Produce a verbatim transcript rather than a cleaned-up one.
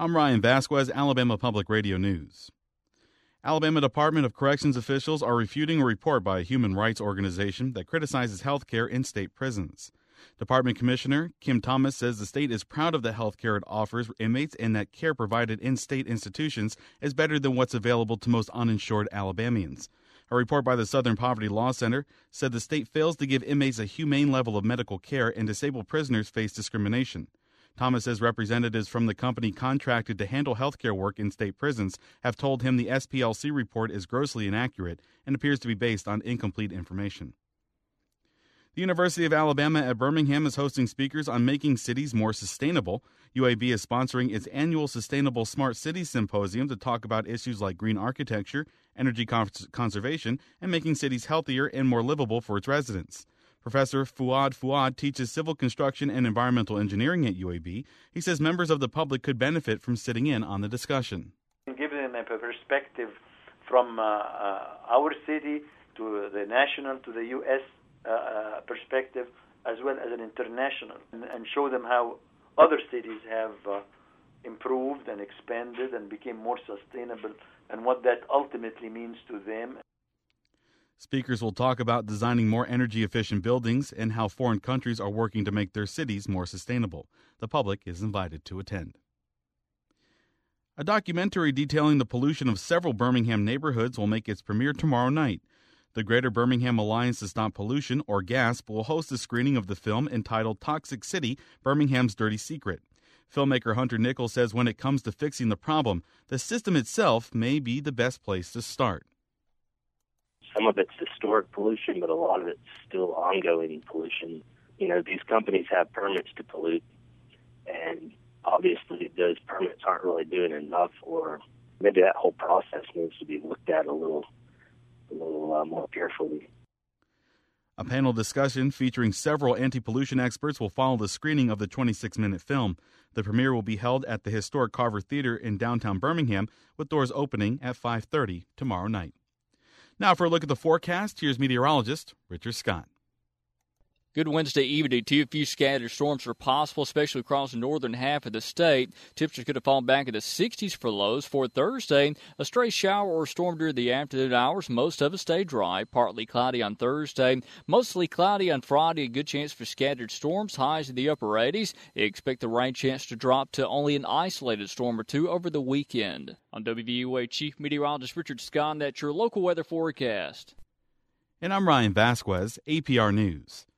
I'm Ryan Vasquez, Alabama Public Radio News. Alabama Department of Corrections officials are refuting a report by a human rights organization that criticizes health care in state prisons. Department Commissioner Kim Thomas says the state is proud of the health care it offers inmates and that care provided in state institutions is better than what's available to most uninsured Alabamians. A report by the Southern Poverty Law Center said the state fails to give inmates a humane level of medical care and disabled prisoners face discrimination. Thomas says representatives from the company contracted to handle healthcare work in state prisons have told him the S P L C report is grossly inaccurate and appears to be based on incomplete information. The University of Alabama at Birmingham is hosting speakers on making cities more sustainable. U A B is sponsoring its annual Sustainable Smart Cities Symposium to talk about issues like green architecture, energy conservation, and making cities healthier and more livable for its residents. Professor Fuad Fuad teaches civil construction and environmental engineering at U A B. He says members of the public could benefit from sitting in on the discussion. Give them a perspective from uh, uh, our city to the national, to the U S uh, perspective, as well as an international, and, and show them how other cities have uh, improved and expanded and became more sustainable, and what that ultimately means to them. Speakers will talk about designing more energy-efficient buildings and how foreign countries are working to make their cities more sustainable. The public is invited to attend. A documentary detailing the pollution of several Birmingham neighborhoods will make its premiere tomorrow night. The Greater Birmingham Alliance to Stop Pollution, or GASP, will host a screening of the film entitled Toxic City, Birmingham's Dirty Secret. Filmmaker Hunter Nichols says when it comes to fixing the problem, the system itself may be the best place to start. Some of it's historic pollution, but a lot of it's still ongoing pollution. You know, these companies have permits to pollute, and obviously those permits aren't really doing enough, or maybe that whole process needs to be looked at a little, a little uh, more carefully. A panel discussion featuring several anti-pollution experts will follow the screening of the twenty-six minute film. The premiere will be held at the historic Carver Theater in downtown Birmingham, with doors opening at five thirty tomorrow night. Now for a look at the forecast, here's meteorologist Richard Scott. Good Wednesday evening. Too few scattered storms are possible, especially across the northern half of the state. Temperatures could have fallen back in the sixties for lows. For Thursday, a stray shower or storm during the afternoon hours. Most of it stay dry. Partly cloudy on Thursday. Mostly cloudy on Friday. A good chance for scattered storms. Highs in the upper eighties. Expect the rain chance to drop to only an isolated storm or two over the weekend. On W V U A Chief Meteorologist Richard Scott, that's your local weather forecast. And I'm Ryan Vasquez, A P R News.